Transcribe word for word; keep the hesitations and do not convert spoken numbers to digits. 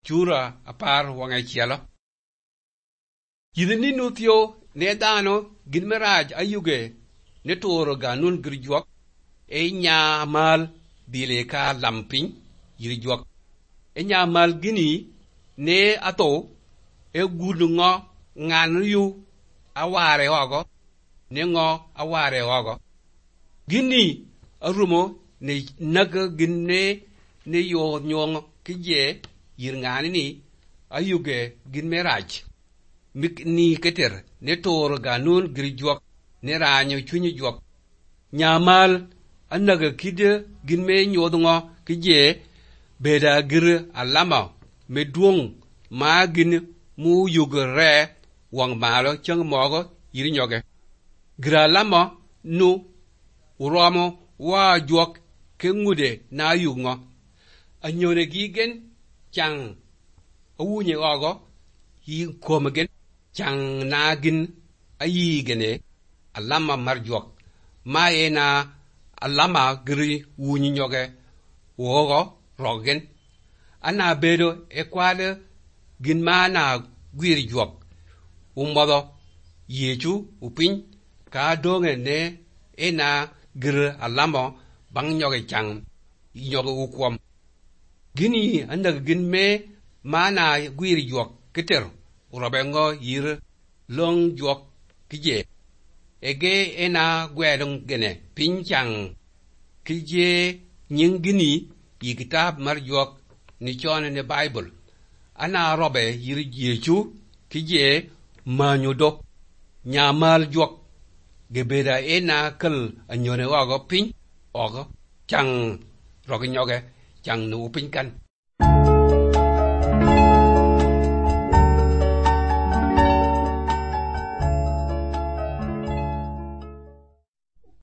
Chura apar wangai chielo. Yidini nuthio ne dano ginmeraj ayuge ne toro ganun girjuak e nya mal bile ka lamping yirjuak. E nya mal gini ne ato e gudu ngo ngan yu aware ogo ne ngo aware ogo. Gini arumo ne naga ginne ne yo nyong kije yir ngani ni ayuge ginmeraj. Mik ni keter ne toro ganun girjuak ne ranyo chunyi juak. Nyamal anaga kide ginme nyodngo kije beda gir alama meduong ma gin mu yugre wang malo chang mogo yiri nyoge. Gira lama nu uromo wa juak ke ngude na yugngo. Anyone gigen chang awunye ogo yi komagen chang nagin ayi gene alama marjuak ma ena alama giri wunyi nyoge wogo rogen ana bedo ekwade gin mana gwiri juak umbodo yechu upin ka donge ne ena giri alama bang nyoge chang nyoge ukwam gini anda gin me mana gwiri juak keter urabengo yir long juak kije ege ena gwedong gene pinchang kije nyingini yikitab mar juak ni chone ne Bible ana robe yir yechu kije manyudo nyamal juak gebeda ena kal anyone wago pin ogo chang rogi nyoge chang nu pinkan